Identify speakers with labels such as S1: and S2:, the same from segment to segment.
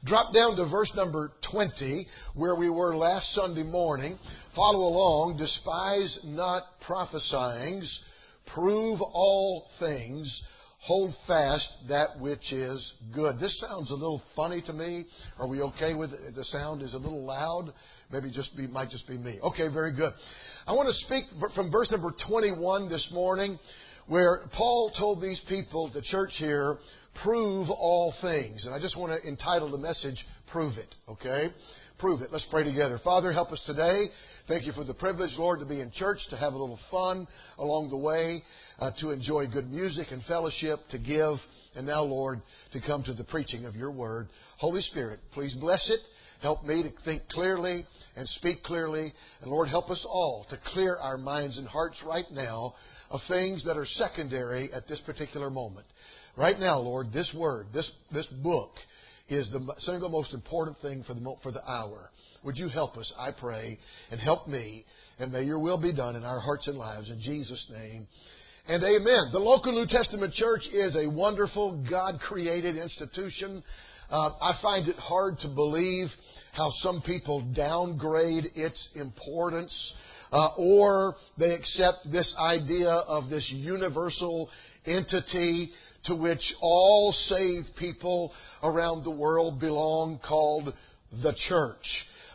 S1: Drop down to verse number 20, where we were last Sunday morning. Follow along. Despise not prophesyings. Prove all things. Hold fast that which is good. This sounds a little funny to me. Are we okay with it? The sound is a little loud? Maybe might just be me. Okay, very good. I want to speak from verse number 21 this morning, where Paul told these people, the church here, prove all things. And I just want to entitle the message, Prove It. Okay? Prove it. Let's pray together. Father, help us today. Thank you for the privilege, Lord, to be in church, to have a little fun along the way, to enjoy good music and fellowship, to give, and now, Lord, to come to the preaching of your word. Holy Spirit, please bless it. Help me to think clearly and speak clearly. And Lord, help us all to clear our minds and hearts right now of things that are secondary at this particular moment. Right now, Lord, this word, this book is the single most important thing for the hour. Would you help us, I pray, and help me, and may your will be done in our hearts and lives. In Jesus' name, and amen. The local New Testament church is a wonderful, God-created institution. I find it hard to believe how some people downgrade its importance, or they accept this idea of this universal entity to which all saved people around the world belong, called the church.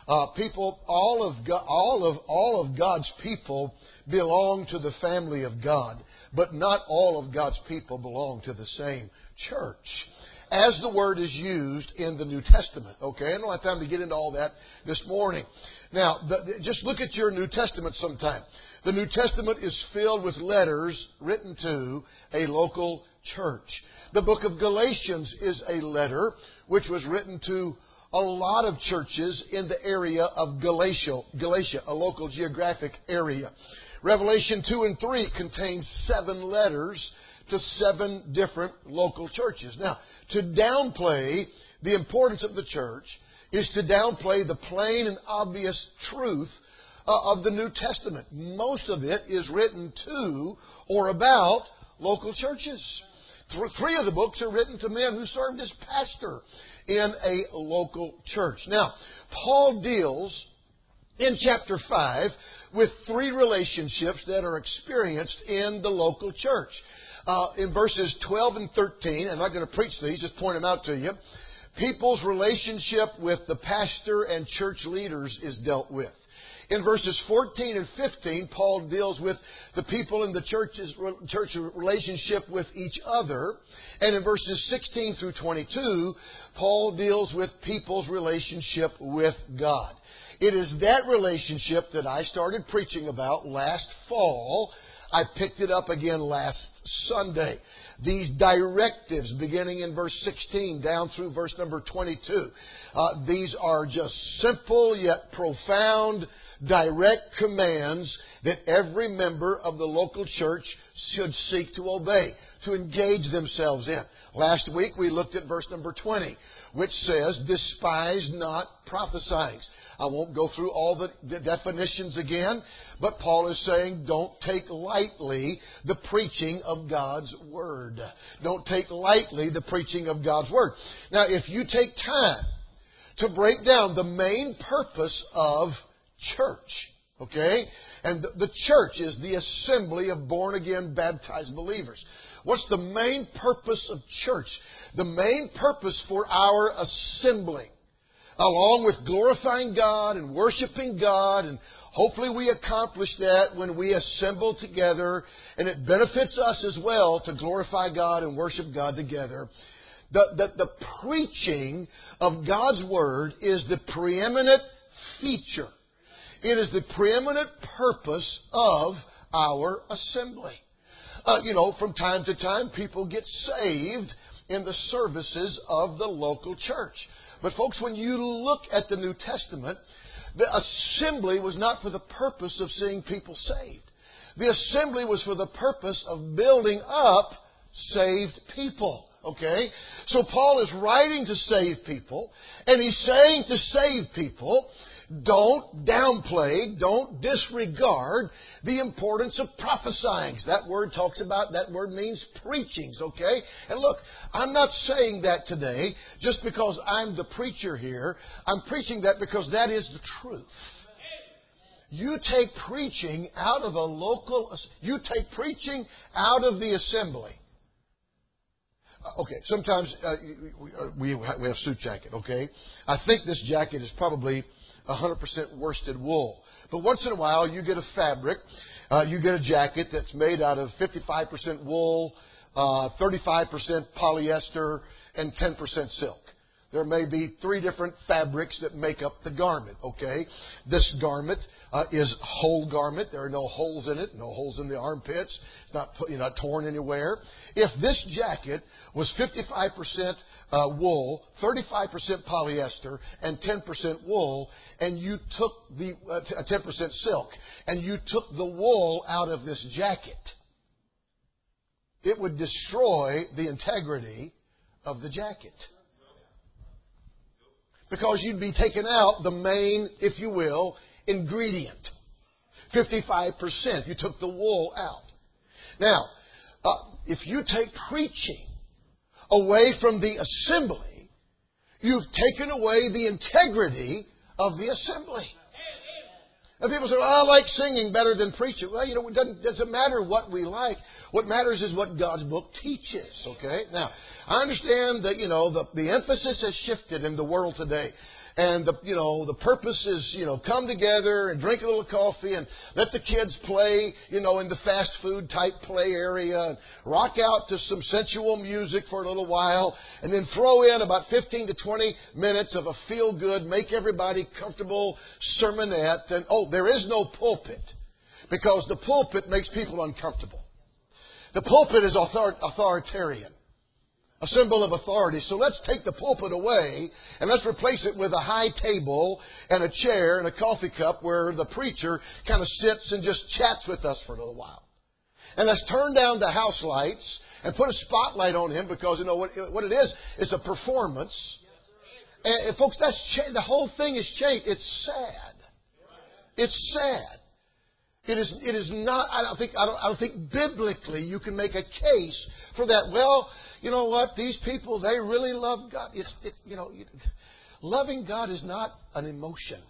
S1: All of God's people belong to the family of God, but not all of God's people belong to the same church, as the word is used in the New Testament. Okay, I don't have time to get into all that this morning. Now, just look at your New Testament sometime. The New Testament is filled with letters written to a local church. The book of Galatians is a letter which was written to a lot of churches in the area of Galatia, a local geographic area. Revelation 2 and 3 contains 7 letters to 7 different local churches. Now, to downplay the importance of the church is to downplay the plain and obvious truth of the New Testament. Most of it is written to or about local churches. 3 of the books are written to men who served as pastor in a local church. Now, Paul deals in chapter 5 with 3 relationships that are experienced in the local church. In verses 12 and 13, I'm not going to preach these, just point them out to you. People's relationship with the pastor and church leaders is dealt with. In verses 14 and 15, Paul deals with the people in the church relationship with each other. And in verses 16 through 22, Paul deals with people's relationship with God. It is that relationship that I started preaching about last fall. I picked it up again last Sunday. These directives beginning in verse 16 down through verse number 22. These are just simple yet profound direct commands that every member of the local church should seek to obey, to engage themselves in. Last week we looked at verse number 20, which says, despise not prophesying. I won't go through all the definitions again, but Paul is saying don't take lightly the preaching of God's Word. Don't take lightly the preaching of God's Word. Now, if you take time to break down the main purpose of church, okay? And the church is the assembly of born-again, baptized believers. What's the main purpose of church? The main purpose for our assembling, along with glorifying God and worshiping God, and hopefully we accomplish that when we assemble together, and it benefits us as well to glorify God and worship God together. The preaching of God's Word is the preeminent feature. It is the preeminent purpose of our assembly. From time to time, people get saved in the services of the local church. But folks, when you look at the New Testament, the assembly was not for the purpose of seeing people saved. The assembly was for the purpose of building up saved people. Okay? So Paul is writing to save people, and he's saying to save people, Don't downplay, don't disregard the importance of prophesying. That word means preachings, okay? And look, I'm not saying that today just because I'm the preacher here. I'm preaching that because that is the truth. You take preaching out of you take preaching out of the assembly. Okay, sometimes we have suit jacket, okay? I think this jacket is probably 100% worsted wool. But once in a while, you get a fabric, you get a jacket that's made out of 55% wool, 35% polyester, and 10% silk. There may be 3 different fabrics that make up the garment, okay? This garment is whole garment. There are no holes in it, no holes in the armpits. It's not torn anywhere. If this jacket was 55% wool, 35% polyester, and 10% wool, and you took the 10% silk, and you took the wool out of this jacket, it would destroy the integrity of the jacket. Because you'd be taking out the main, if you will, ingredient. 55%. You took the wool out. Now, if you take preaching away from the assembly, you've taken away the integrity of the assembly. And people say, well, I like singing better than preaching. Well, it doesn't matter what we like. What matters is what God's book teaches, okay? Now, I understand that, the emphasis has shifted in the world today. And the purpose is, come together and drink a little coffee and let the kids play, in the fast food type play area and rock out to some sensual music for a little while and then throw in about 15 to 20 minutes of a feel good, make everybody comfortable sermonette. And there is no pulpit because the pulpit makes people uncomfortable. The pulpit is authoritarian. A symbol of authority. So let's take the pulpit away and let's replace it with a high table and a chair and a coffee cup where the preacher kind of sits and just chats with us for a little while. And let's turn down the house lights and put a spotlight on him because what it is, it's a performance. And folks, the whole thing is changed. It's sad. It's sad. It is not. I don't think biblically you can make a case for that. Well, you know what? These people, they really love God. Loving God is not an emotion.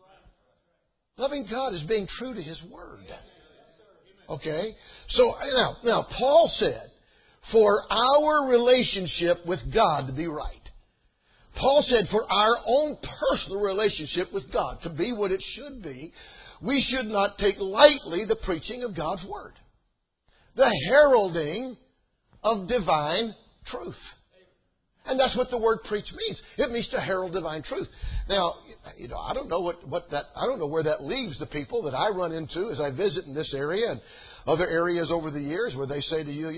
S1: Loving God is being true to His Word. Okay. So now Paul said, for our relationship with God to be right. Paul said, for our own personal relationship with God to be what it should be, we should not take lightly the preaching of God's Word. The heralding of divine truth. And that's what the word preach means. It means to herald divine truth. Now, I don't know I don't know where that leaves the people that I run into as I visit in this area and other areas over the years where they say to you,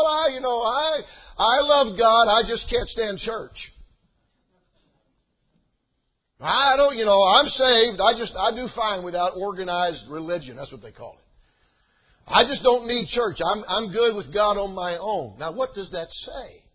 S1: I love God, I just can't stand church. I'm saved. I do fine without organized religion. That's what they call it. I just don't need church. I'm good with God on my own. Now, what does that say?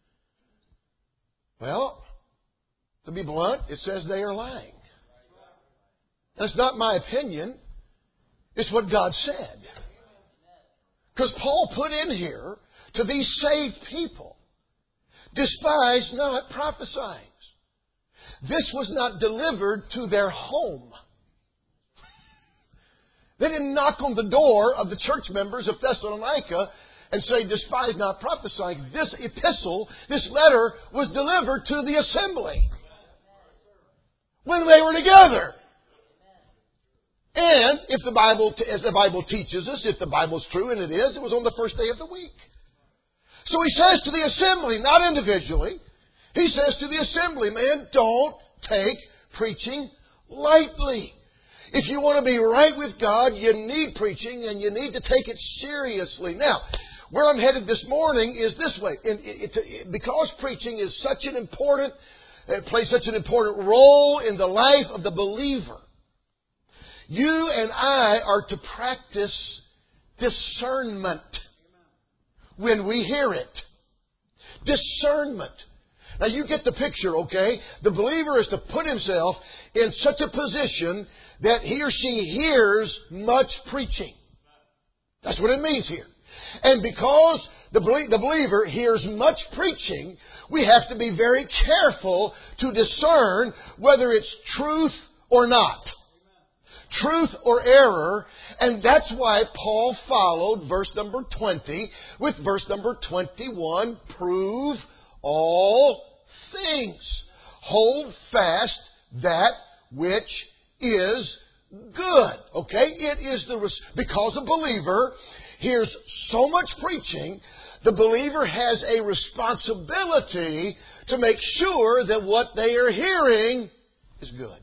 S1: Well, to be blunt, it says they are lying. That's not my opinion. It's what God said. Because Paul put in here to these saved people, despise not prophesying. This was not delivered to their home. They didn't knock on the door of the church members of Thessalonica and say, despise not prophesying. This epistle, this letter, was delivered to the assembly when they were together. And if the Bible, as the Bible teaches us, if the Bible's true, and it is, it was on the first day of the week. So he says to the assembly, not individually, he says to the assembly, man, don't take preaching lightly. If you want to be right with God, you need preaching and you need to take it seriously. Now, where I'm headed this morning is this way. Because preaching is such an important, plays such an important role in the life of the believer, you and I are to practice discernment when we hear it. Discernment. Now you get the picture, okay? The believer is to put himself in such a position that he or she hears much preaching. That's what it means here. And because the believer hears much preaching, we have to be very careful to discern whether it's truth or not. Truth or error. And that's why Paul followed verse number 20 with verse number 21. Prove all things. Hold fast that which is good. Okay? It is because a believer hears so much preaching, the believer has a responsibility to make sure that what they are hearing is good.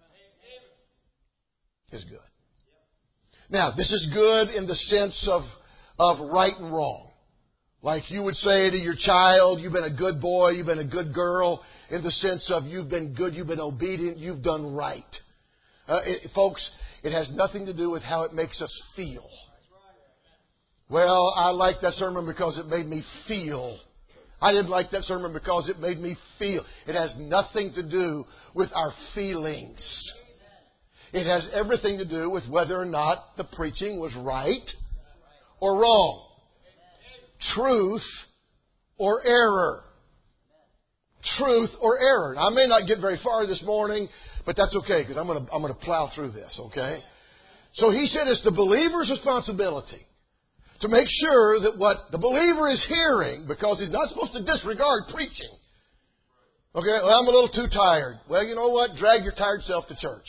S1: Is good. Now, this is good in the sense of right and wrong. Like you would say to your child, you've been a good boy, you've been a good girl, in the sense of you've been good, you've been obedient, you've done right. Folks, it has nothing to do with how it makes us feel. Well, I liked that sermon because it made me feel. I didn't like that sermon because it made me feel. It has nothing to do with our feelings. It has everything to do with whether or not the preaching was right or wrong. Truth or error. Truth or error. I may not get very far this morning, but that's okay because I'm going to plow through this, okay? So he said it's the believer's responsibility to make sure that what the believer is hearing, because he's not supposed to disregard preaching. Okay, well, I'm a little too tired. Well, you know what? Drag your tired self to church.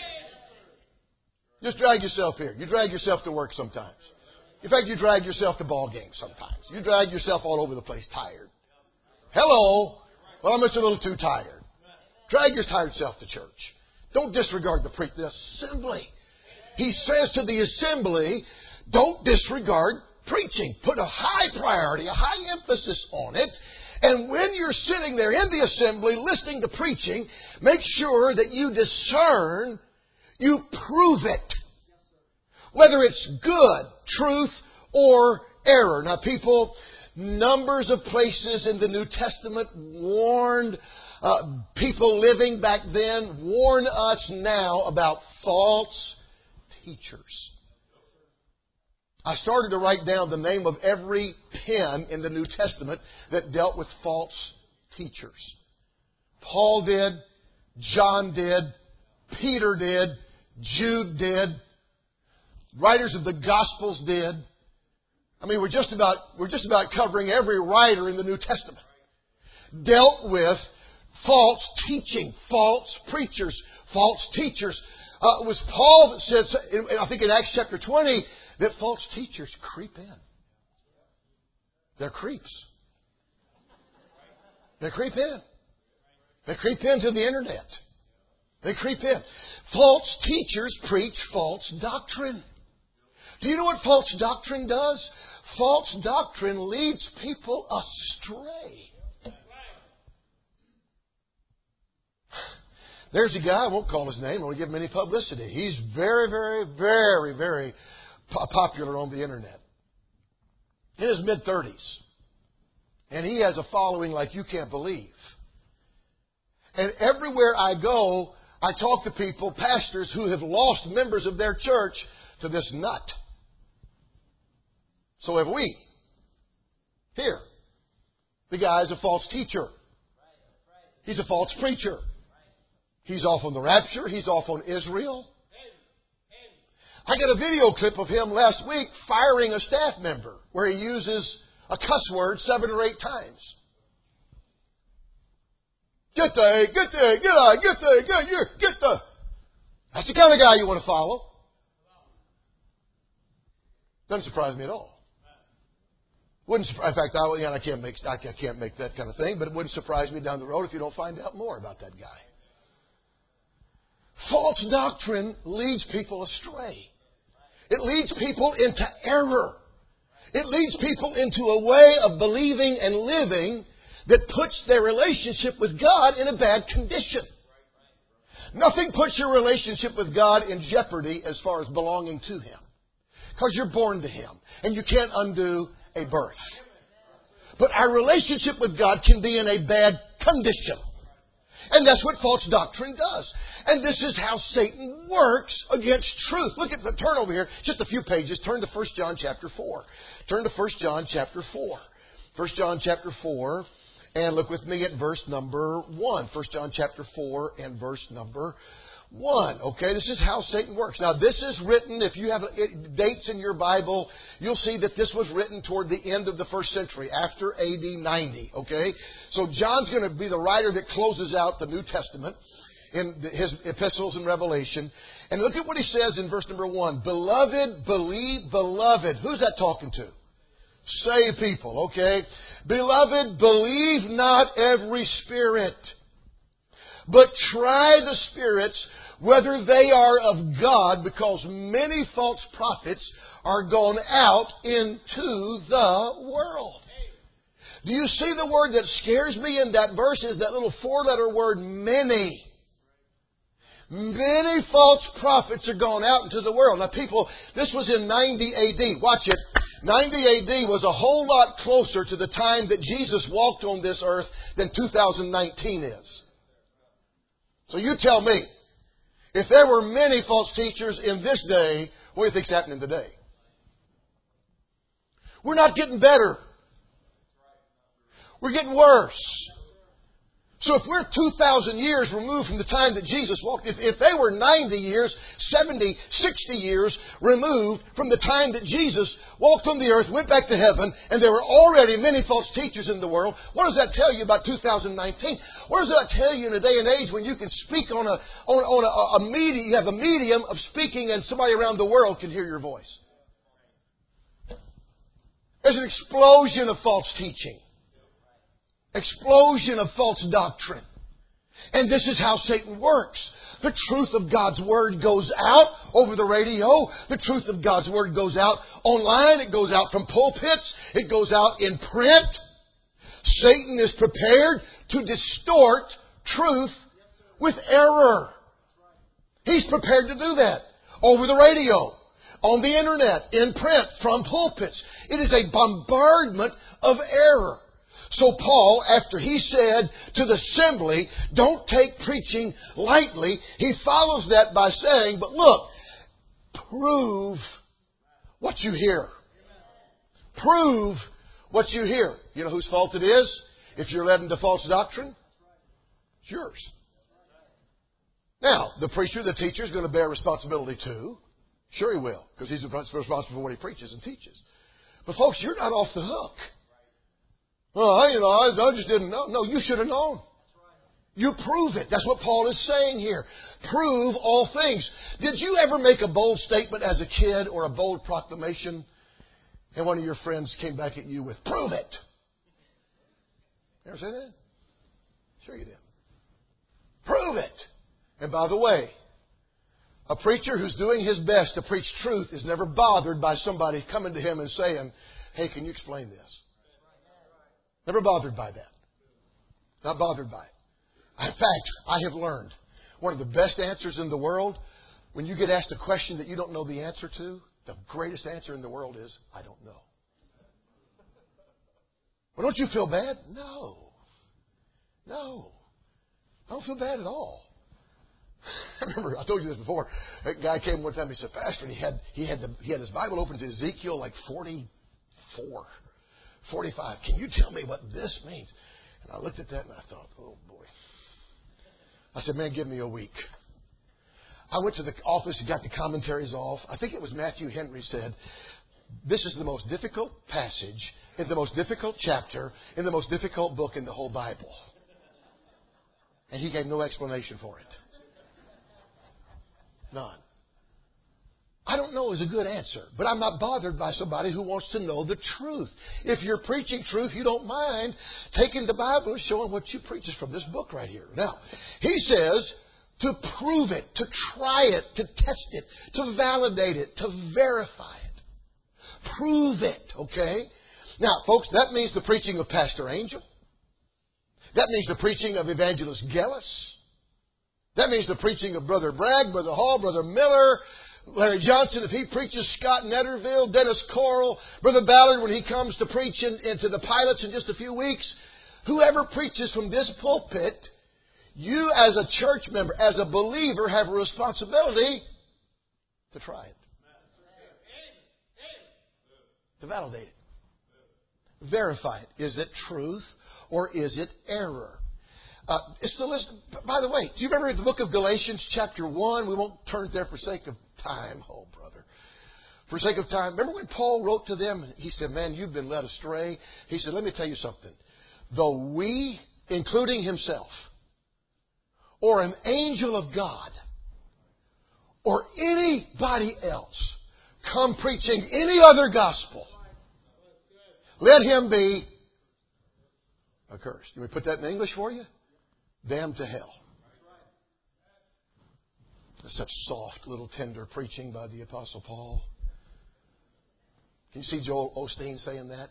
S1: Just drag yourself here. You drag yourself to work sometimes. In fact, you drag yourself to ball games sometimes. You drag yourself all over the place tired. Hello. Well, I'm just a little too tired. Drag your tired self to church. Don't disregard the assembly. He says to the assembly, don't disregard preaching. Put a high priority, a high emphasis on it. And when you're sitting there in the assembly listening to preaching, make sure that you discern, you prove it. Whether it's good, truth, or error. Now, people, numbers of places in the New Testament warned people living back then, warn us now about false teachers. I started to write down the name of every pen in the New Testament that dealt with false teachers. Paul did, John did, Peter did, Jude did, writers of the Gospels did. I mean, we're just about covering every writer in the New Testament. Dealt with false teaching, false preachers, false teachers. It was Paul that says, I think in Acts chapter 20, that false teachers creep in. They're creeps. They creep in. They creep into the internet. They creep in. False teachers preach false doctrine. Do you know what false doctrine does? False doctrine leads people astray. There's a guy, I won't call his name, I won't give him any publicity. He's very, very, very, very popular on the internet. In his mid-30s. And he has a following like you can't believe. And everywhere I go, I talk to people, pastors, who have lost members of their church to this nut. So have we. Here. The guy is a false teacher. He's a false preacher. He's off on the rapture. He's off on Israel. I got a video clip of him last week firing a staff member where he uses a cuss word 7 or 8 times. Get the. That's the kind of guy you want to follow. Doesn't surprise me at all. Wouldn't surprise. In fact, I can't make that kind of thing, but it wouldn't surprise me down the road if you don't find out more about that guy. False doctrine leads people astray. It leads people into error. It leads people into a way of believing and living that puts their relationship with God in a bad condition. Nothing puts your relationship with God in jeopardy as far as belonging to Him. Because you're born to Him. And you can't undo a birth. But our relationship with God can be in a bad condition. And that's what false doctrine does. And this is how Satan works against truth. Look at the turn over here, just a few pages. Turn to 1 John chapter 4. Turn to 1 John chapter 4. 1 John chapter 4, and look with me at verse number 1. 1 John chapter 4 and verse number 1. Okay, this is how Satan works. Now, this is written, if you have dates in your Bible, you'll see that this was written toward the end of the first century, after AD 90. Okay, so John's going to be the writer that closes out the New Testament in his epistles and Revelation. And look at what he says in verse number 1. Beloved, believe, beloved. Who's that talking to? Saved people, okay? Beloved, believe not every spirit, but try the spirits whether they are of God, because many false prophets are gone out into the world. Do you see the word that scares me in that verse is that little 4-letter word, many. Many false prophets are gone out into the world. Now people, this was in 90 AD. Watch it. 90 AD was a whole lot closer to the time that Jesus walked on this earth than 2019 is. So you tell me, if there were many false teachers in this day, what do you think's happening today? We're not getting better. We're getting worse. So if we're 2,000 years removed from the time that Jesus walked, if they were 90 years, 70, 60 years removed from the time that Jesus walked on the earth, went back to heaven, and there were already many false teachers in the world, what does that tell you about 2019? What does that tell you in a day and age when you can speak on a medium, you have a medium of speaking and somebody around the world can hear your voice? There's an explosion of false teaching. Explosion of false doctrine. And this is how Satan works. The truth of God's Word goes out over the radio. The truth of God's Word goes out online. It goes out from pulpits. It goes out in print. Satan is prepared to distort truth with error. He's prepared to do that over the radio, on the internet, in print, from pulpits. It is a bombardment of error. So Paul, after he said to the assembly, don't take preaching lightly, he follows that by saying, but look, prove what you hear. Prove what you hear. You know whose fault it is? If you're led into false doctrine? It's yours. Now, the preacher, the teacher is going to bear responsibility too. Sure he will, because he's responsible for what he preaches and teaches. But folks, you're not off the hook. Well, I just didn't know. No, you should have known. You prove it. That's what Paul is saying here. Prove all things. Did you ever make a bold statement as a kid or a bold proclamation and one of your friends came back at you with, prove it? You ever say that? Sure you did. Prove it. And by the way, a preacher who's doing his best to preach truth is never bothered by somebody coming to him and saying, hey, can you explain this? Never bothered by that. Not bothered by it. In fact, I have learned one of the best answers in the world, when you get asked a question that you don't know the answer to, the greatest answer in the world is, I don't know. Well, don't you feel bad? No. I don't feel bad at all. I remember, I told you this before. A guy came one time, he said, Pastor, and he had his Bible open to Ezekiel like 44. 45. Can you tell me what this means? And I looked at that and I thought, oh boy. I said, man, give me a week. I went to the office and got the commentaries off. I think it was Matthew Henry said, this is the most difficult passage in the most difficult chapter in the most difficult book in the whole Bible. And he gave no explanation for it. None. I don't know is a good answer, but I'm not bothered by somebody who wants to know the truth. If you're preaching truth, you don't mind taking the Bible and showing what you preach is from this book right here. Now, he says to prove it, to try it, to test it, to validate it, to verify it. Prove it, okay? Now, folks, that means the preaching of Pastor Angel. That means the preaching of Evangelist Gellis. That means the preaching of Brother Bragg, Brother Hall, Brother Miller, Larry Johnson, if he preaches, Scott Netterville, Dennis Coral, Brother Ballard when he comes to preach into the pilots in just a few weeks. Whoever preaches from this pulpit, you as a church member, as a believer, have a responsibility to try it. To validate it. Verify it. Is it truth or is it error? By the way, do you remember the book of Galatians chapter 1? We won't turn there for sake of time. Oh, brother. For sake of time. Remember when Paul wrote to them? He said, man, you've been led astray. He said, let me tell you something. Though we, including himself, or an angel of God, or anybody else, come preaching any other gospel, let him be accursed. Can we put that in English for you? Damned to hell. That's such soft, little tender preaching by the Apostle Paul. Can you see Joel Osteen saying that?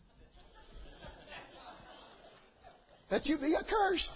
S1: That you be accursed.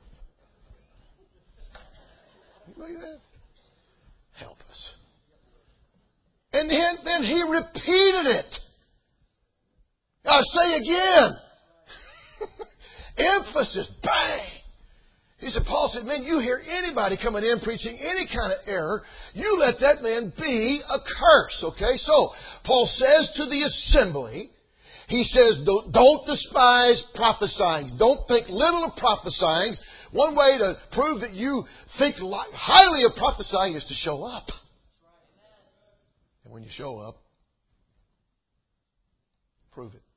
S1: Look at that. Help us. And then he repeated it. I'll say again. Emphasis. Bang. He said, Paul said, man, you hear anybody coming in preaching any kind of error, you let that man be accursed. Okay? So, Paul says to the assembly, he says, don't despise prophesying. Don't think little of prophesying. One way to prove that you think highly of prophesying is to show up. And when you show up, prove it.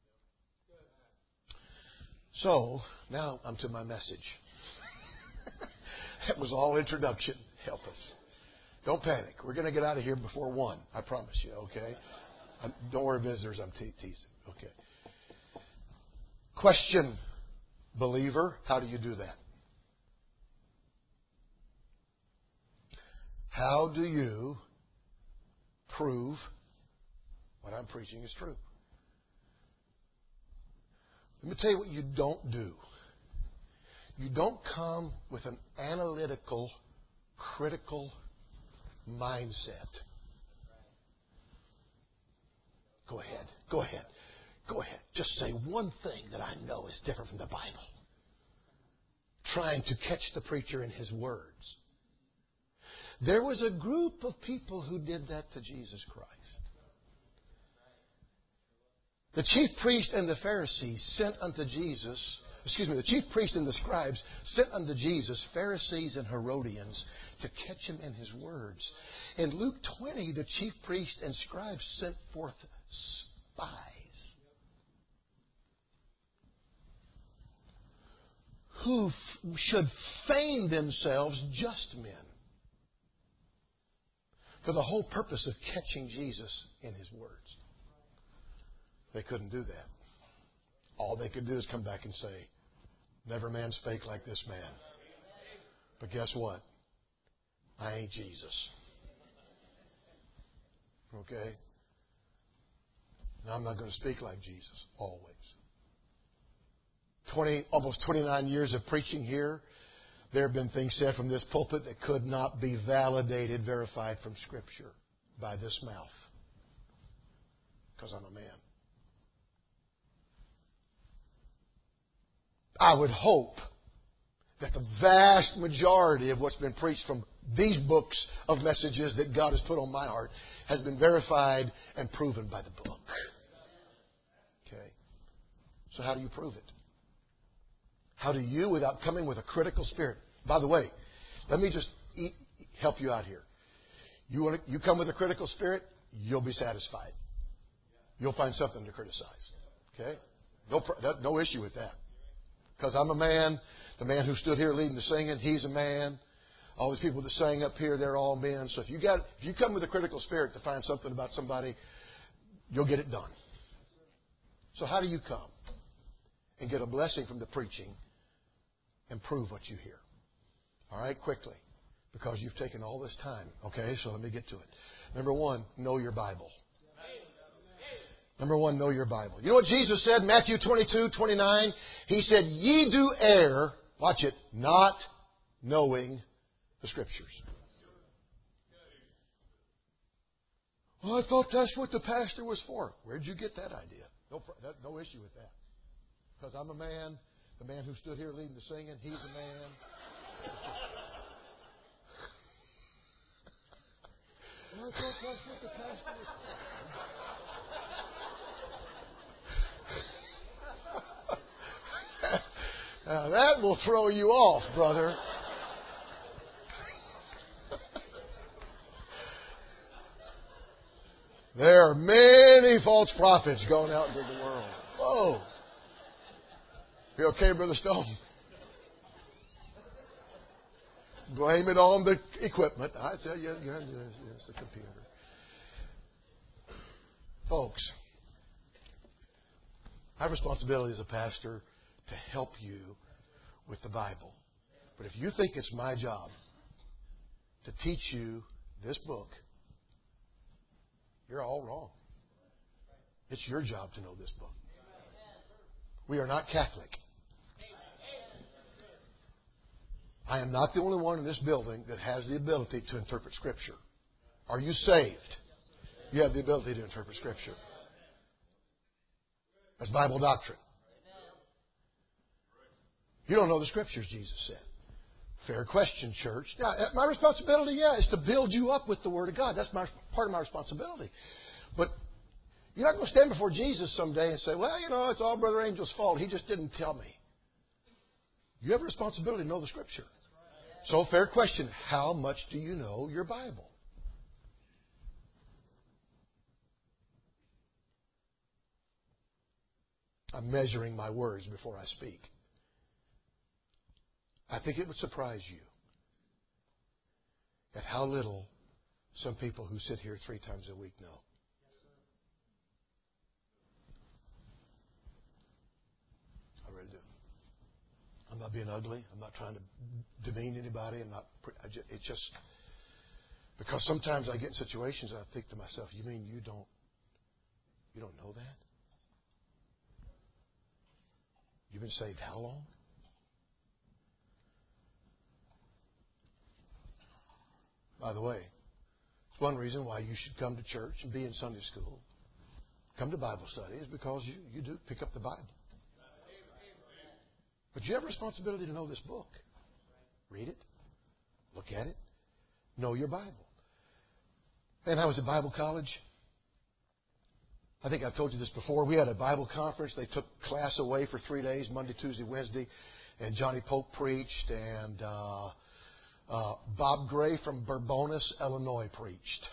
S1: So, now I'm to my message. That was all introduction. Help us. Don't panic. We're going to get out of here before 1. I promise you, okay? Don't worry, visitors. I'm teasing. Okay. Question, believer, how do you do that? How do you prove what I'm preaching is true? Let me tell you what you don't do. You don't come with an analytical, critical mindset. Go ahead. Go ahead. Go ahead. Just say one thing that I know is different from the Bible. Trying to catch the preacher in his words. There was a group of people who did that to Jesus Christ. The chief priest and the Pharisees sent unto Jesus, the chief priest and the scribes sent unto Jesus Pharisees and Herodians to catch him in his words. In Luke 20, the chief priest and scribes sent forth spies who should feign themselves just men for the whole purpose of catching Jesus in his words. They couldn't do that. All they could do is come back and say, never man spake like this man. But guess what? I ain't Jesus. Okay? Now I'm not going to speak like Jesus, always. Almost 29 years of preaching here, there have been things said from this pulpit that could not be validated, verified from Scripture by this mouth. Because I'm a man. I would hope that the vast majority of what's been preached from these books of messages that God has put on my heart has been verified and proven by the book. Okay. So how do you prove it? How do you, without coming with a critical spirit? By the way, let me just help you out here. You come with a critical spirit, you'll be satisfied. You'll find something to criticize. Okay? No issue with that. Because I'm a man. The man who stood here leading the singing, he's a man. All these people that sang up here, they're all men. So if you come with a critical spirit to find something about somebody, you'll get it done. So how do you come and get a blessing from the preaching and prove what you hear? All right, quickly. Because you've taken all this time. Okay, so let me get to it. Number 1, know your Bible. Number 1, know your Bible. You know what Jesus said? Matthew 22:29. He said, ye do err, watch it, not knowing the Scriptures. Well, I thought that's what the pastor was for. Where'd you get that idea? No issue with that. Because I'm a man. The man who stood here leading the singing, he's a man. Well, I thought that's what the pastor was saying. Now that will throw you off, brother. There are many false prophets going out into the world. Whoa. You okay, Brother Stone? Blame it on the equipment. I tell you, it's the computer. Folks, I have responsibility as a pastor to help you with the Bible. But if you think it's my job to teach you this book, you're all wrong. It's your job to know this book. We are not Catholic. I am not the only one in this building that has the ability to interpret Scripture. Are you saved? You have the ability to interpret Scripture. That's Bible doctrine. You don't know the Scriptures, Jesus said. Fair question, church. Now, my responsibility, is to build you up with the Word of God. That's part of my responsibility. But you're not going to stand before Jesus someday and say, well, it's all Brother Angel's fault. He just didn't tell me. You have a responsibility to know the Scripture. So, fair question. How much do you know your Bible? I'm measuring my words before I speak. I think it would surprise you at how little some people who sit here 3 times a week know. I really do. I'm not being ugly. I'm not trying to demean anybody. It's just because sometimes I get in situations and I think to myself, you mean you don't know that? You've been saved how long? By the way, it's one reason why you should come to church and be in Sunday school. Come to Bible study is because you do pick up the Bible. But you have a responsibility to know this book. Read it. Look at it. Know your Bible. And I was at Bible college. I think I've told you this before. We had a Bible conference. They took class away for 3 days, Monday, Tuesday, Wednesday. And Johnny Pope preached. And Bob Gray from Bourbonnais, Illinois preached.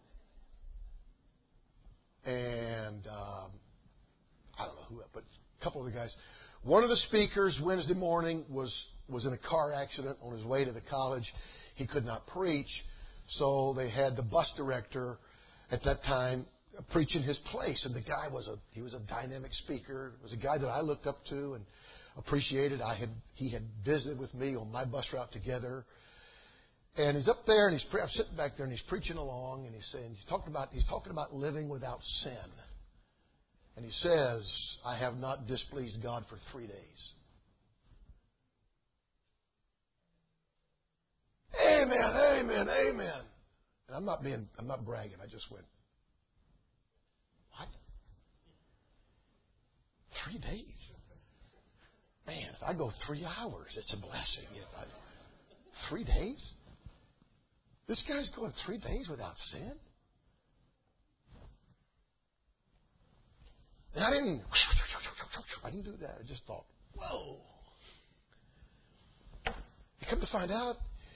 S1: And I don't know who, but a couple of the guys. One of the speakers Wednesday morning was in a car accident on his way to the college. He could not preach, so they had the bus director at that time preach in his place. And the guy was a dynamic speaker. It was a guy that I looked up to and appreciated. He had visited with me on my bus route together. And he's up there, and I'm sitting back there, and he's preaching along, and he's talking about living without sin. And he says, I have not displeased God for 3 days. Amen, amen, amen. And I'm not bragging. I just went, what? 3 days? Man, if I go 3 hours, it's a blessing. 3 days? This guy's going 3 days without sin? And I didn't do that. I just thought, whoa. You come to find out,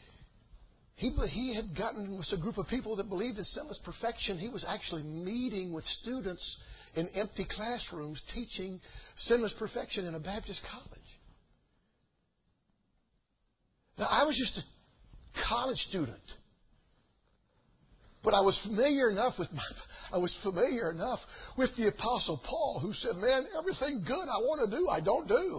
S1: he had gotten with a group of people that believed in sinless perfection. He was actually meeting with students in empty classrooms teaching sinless perfection in a Baptist college. Now, I was just a college student. But I was familiar enough with the Apostle Paul, who said, man, everything good I want to do, I don't do.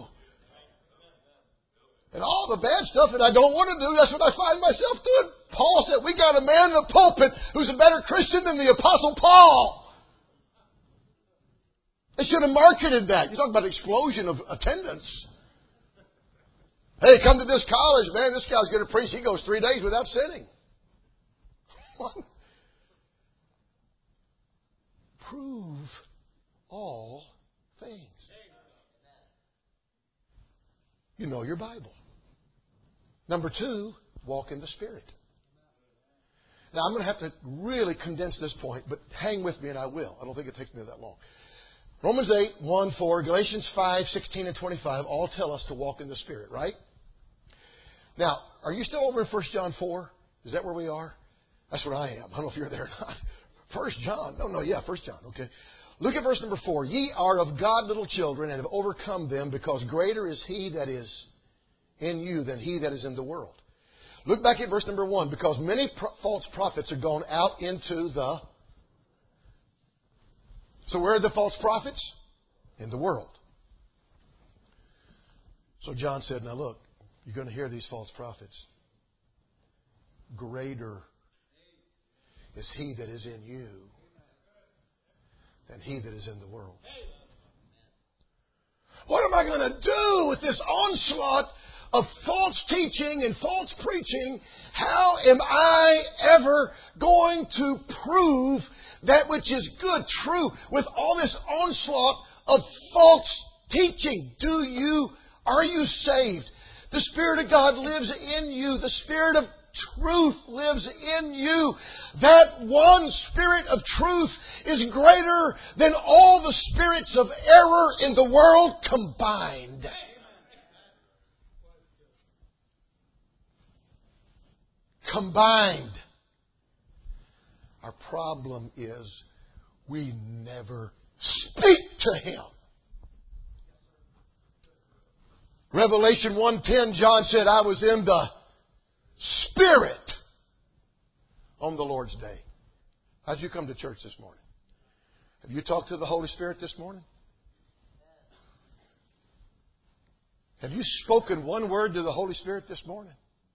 S1: And all the bad stuff that I don't want to do, that's what I find myself doing. Paul said, we got a man in the pulpit who's a better Christian than the Apostle Paul. They should have marketed that. You talk about explosion of attendance. Hey, come to this college, man. This guy's going to preach. He goes 3 days without sinning. What? Prove all things. You know your Bible. Number 2, walk in the Spirit. Now, I'm going to have to really condense this point, but hang with me and I will. I don't think it takes me that long. Romans 8, 1, 4, Galatians 5, 16, and 25 all tell us to walk in the Spirit, right? Now, are you still over in 1 John 4? Is that where we are? That's where I am. I don't know if you're there or not. 1 John. 1 John. Okay. Look at verse number 4. Ye are of God little children and have overcome them, because greater is He that is in you than he that is in the world. Look back at verse number 1. Because many false prophets are gone out into the... So where are the false prophets? In the world. So John said, now look, you're going to hear these false prophets. Greater is He that is in you than he that is in the world. What am I going to do with this onslaught of false teaching and false preaching? How am I ever going to prove that which is good, true, with all this onslaught of false teaching? Are you saved? The Spirit of God lives in you. The Spirit of truth lives in you. That one Spirit of truth is greater than all the spirits of error in the world combined. Combined. Our problem is we never speak to Him. Revelation 1:10, John said, I was in the Spirit on the Lord's day. How'd you come to church this morning? Have you talked to the Holy Spirit this morning? Have you spoken one word to the Holy Spirit this morning?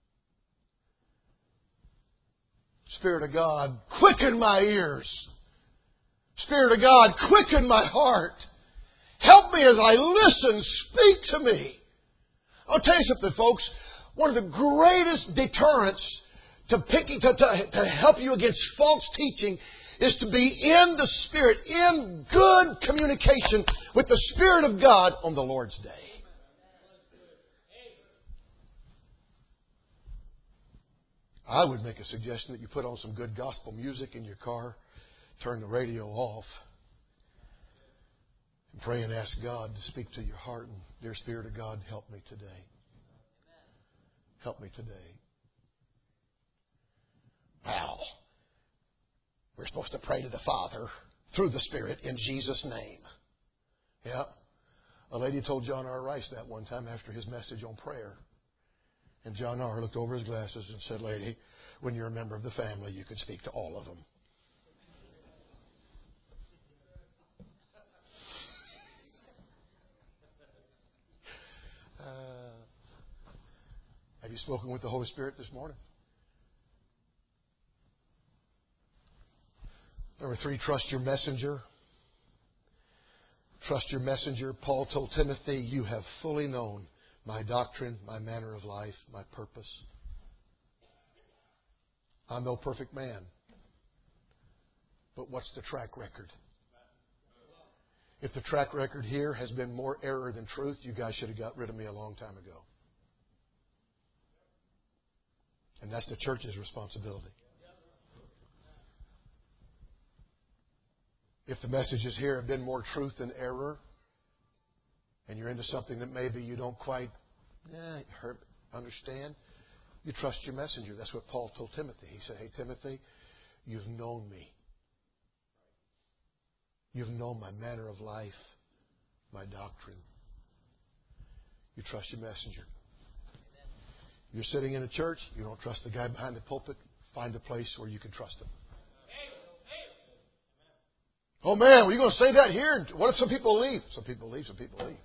S1: Spirit of God, quicken my ears. Spirit of God, quicken my heart. Help me as I listen. Speak to me. I'll tell you something, folks. One of the greatest deterrents to help you against false teaching is to be in the Spirit, in good communication with the Spirit of God on the Lord's day. I would make a suggestion that you put on some good gospel music in your car, turn the radio off, and pray and ask God to speak to your heart. And, dear Spirit of God, help me today. Help me today. Wow. We're supposed to pray to the Father through the Spirit in Jesus' name. Yeah. A lady told John R. Rice that one time after his message on prayer. And John R. looked over his glasses and said, lady, when you're a member of the family, you can speak to all of them. Have you spoken with the Holy Spirit this morning? Number 3, trust your messenger. Trust your messenger. Paul told Timothy, you have fully known my doctrine, my manner of life, my purpose. I'm no perfect man. But what's the track record? If the track record here has been more error than truth, you guys should have got rid of me a long time ago. And that's the church's responsibility. If the messages here have been more truth than error, and you're into something that maybe you don't quite understand, you trust your messenger. That's what Paul told Timothy. He said, hey, Timothy, you've known me. You've known my manner of life, my doctrine. You trust your messenger. You're sitting in a church, you don't trust the guy behind the pulpit, find a place where you can trust him. Oh man, were you going to say that here? What if some people leave? Some people leave, some people leave.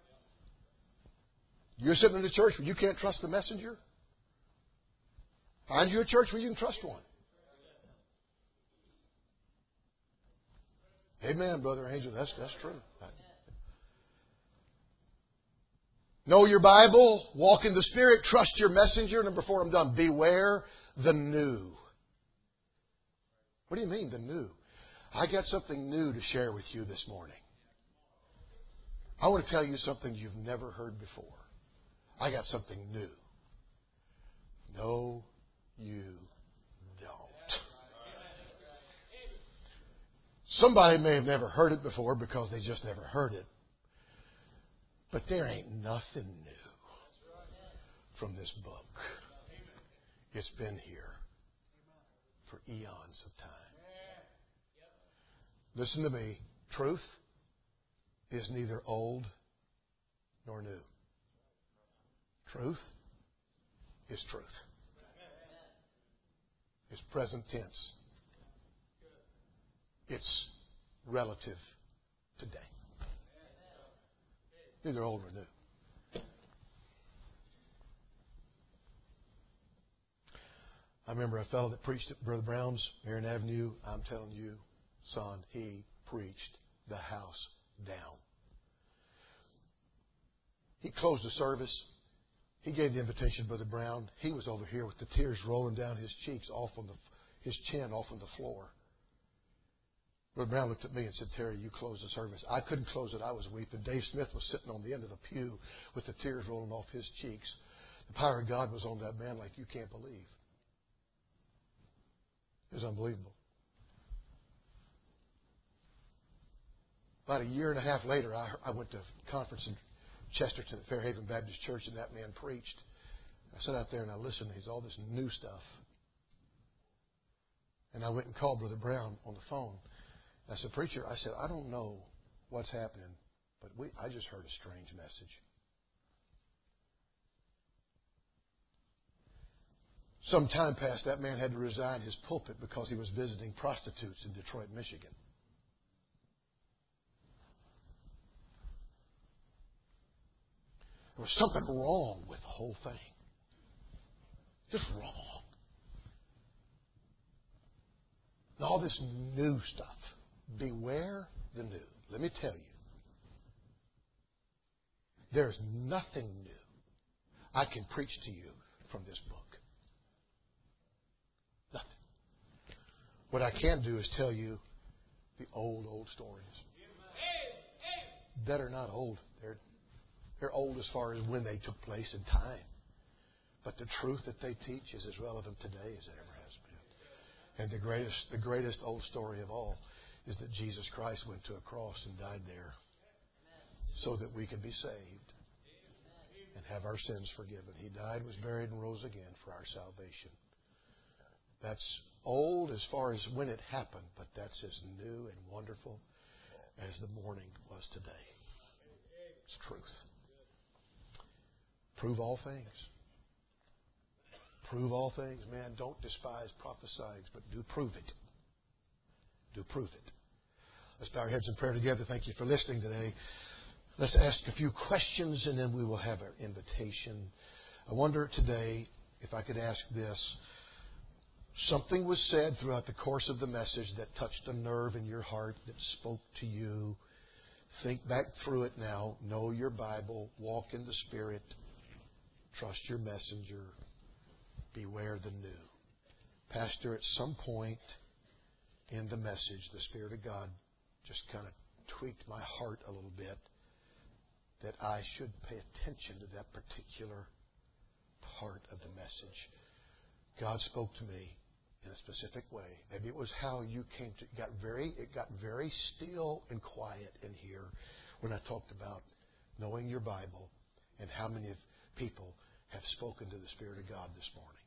S1: You're sitting in a church where you can't trust the messenger? Find you a church where you can trust one. Amen, Brother Angel. That's true. Know your Bible. Walk in the Spirit. Trust your messenger. Number 4, I'm done. Beware the new. What do you mean, the new? I got something new to share with you this morning. I want to tell you something you've never heard before. I got something new. No, you don't. Somebody may have never heard it before because they just never heard it. But there ain't nothing new from this book. It's been here for eons of time. Listen to me. Truth is neither old nor new. Truth is truth. It's present tense. It's relative today. Neither old nor new. I remember a fellow that preached at Brother Brown's, Marion Avenue. I'm telling you, son, he preached the house down. He closed the service. He gave the invitation to Brother Brown. He was over here with the tears rolling down his cheeks, his chin off on the floor. Brother Brown looked at me and said, Terry, you close the service. I couldn't close it. I was weeping. Dave Smith was sitting on the end of the pew with the tears rolling off his cheeks. The power of God was on that man like you can't believe. It was unbelievable. About a year and a half later, I went to a conference in Chesterton at Fairhaven Baptist Church, and that man preached. I sat out there and I listened. He's all this new stuff. And I went and called Brother Brown on the phone. I said, Preacher, I said, I don't know what's happening, but I just heard a strange message. Some time passed, that man had to resign his pulpit because he was visiting prostitutes in Detroit, Michigan. There was something wrong with the whole thing. Just wrong. And all this new stuff. Beware the new. Let me tell you. There's nothing new I can preach to you from this book. Nothing. What I can do is tell you the old stories. That are not old. They're old as far as when they took place in time. But the truth that they teach is as relevant today as it ever has been. And the greatest old story of all is that Jesus Christ went to a cross and died there so that we could be saved and have our sins forgiven. He died, was buried, and rose again for our salvation. That's old as far as when it happened, but that's as new and wonderful as the morning was today. It's truth. Prove all things. Prove all things. Man, don't despise prophesying, but do prove it. Do prove it. Let's bow our heads in prayer together. Thank you for listening today. Let's ask a few questions and then we will have our invitation. I wonder today if I could ask this. Something was said throughout the course of the message that touched a nerve in your heart, that spoke to you. Think back through it now. Know your Bible. Walk in the Spirit. Trust your messenger. Beware the new. Pastor, at some point in the message, the Spirit of God just kind of tweaked my heart a little bit that I should pay attention to that particular part of the message. God spoke to me in a specific way. Maybe it was how you came to it got very still and quiet in here when I talked about knowing your Bible and how many people have spoken to the Spirit of God this morning.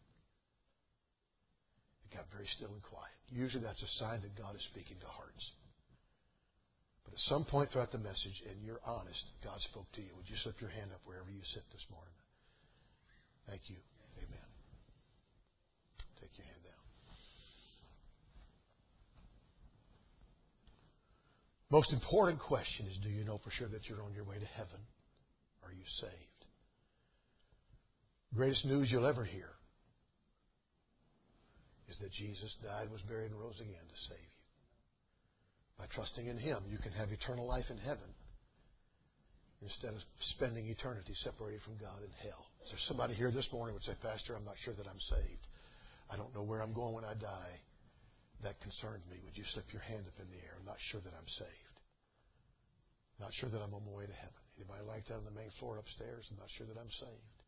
S1: It got very still and quiet. Usually that's a sign that God is speaking to hearts. But at some point throughout the message, and you're honest, God spoke to you. Would you slip your hand up wherever you sit this morning? Thank you. Amen. Take your hand down. Most important question is, do you know for sure that you're on your way to heaven? Are you saved? Greatest news you'll ever hear is that Jesus died, was buried, and rose again to save you. By trusting in Him, you can have eternal life in heaven instead of spending eternity separated from God in hell. Is there somebody here this morning who would say, Pastor, I'm not sure that I'm saved. I don't know where I'm going when I die. That concerns me. Would you slip your hand up in the air? I'm not sure that I'm saved. Not sure that I'm on my way to heaven. Anybody like that on the main floor upstairs? I'm not sure that I'm saved.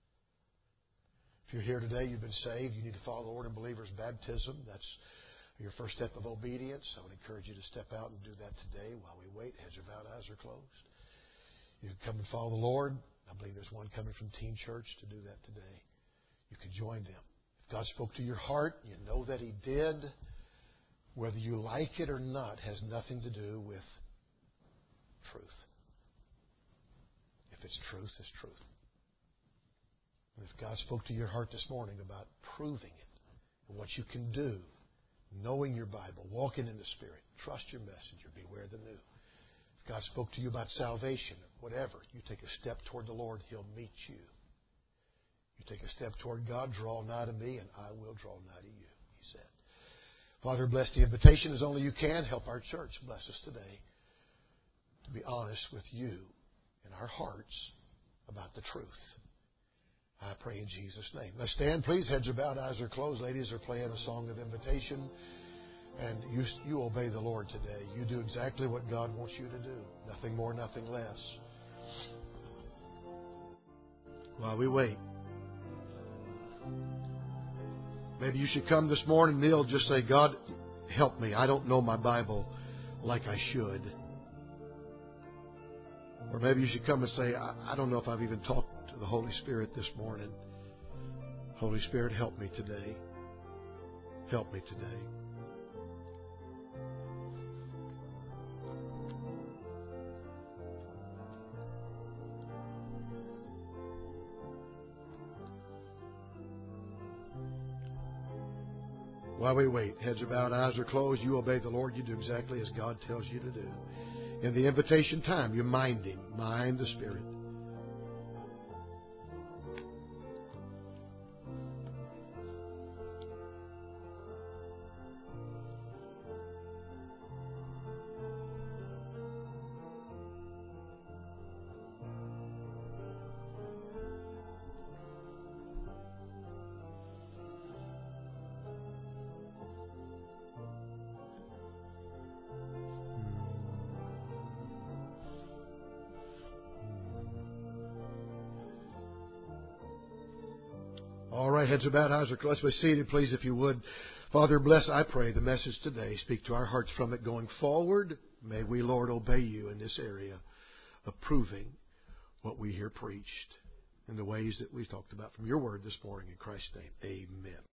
S1: If you're here today, you've been saved, you need to follow the Lord in believer's baptism. That's your first step of obedience. I would encourage you to step out and do that today while we wait. Heads are bowed, eyes are closed. You can come and follow the Lord. I believe there's one coming from Teen Church to do that today. You can join them. If God spoke to your heart, you know that He did. Whether you like it or not has nothing to do with truth. If it's truth, it's truth. And if God spoke to your heart this morning about proving it and what you can do, knowing your Bible, walking in the Spirit, trust your messenger, beware the new. If God spoke to you about salvation, whatever, you take a step toward the Lord, He'll meet you. You take a step toward God, draw nigh to me, and I will draw nigh to you, He said. Father, bless the invitation as only you can. Help our church. Bless us today to be honest with you in our hearts about the truth. I pray in Jesus' name. Let's stand, please. Heads are bowed, eyes are closed. Ladies are playing a song of invitation. And you obey the Lord today. You do exactly what God wants you to do. Nothing more, nothing less. While we wait, maybe you should come this morning, kneel, just say, God, help me. I don't know my Bible like I should. Or maybe you should come and say, I don't know if I've even talked to the Holy Spirit this morning. Holy Spirit, help me today. Help me today. While we wait, heads are bowed, eyes are closed, you obey the Lord, you do exactly as God tells you to do. In the invitation time, you mind Him, mind the Spirit. All right, heads are bowed, eyes are closed. Let's be seated, please, if you would. Father, bless, I pray, the message today. Speak to our hearts from it going forward. May we, Lord, obey you in this area, approving what we hear preached in the ways that we talked about from your word this morning. In Christ's name, amen.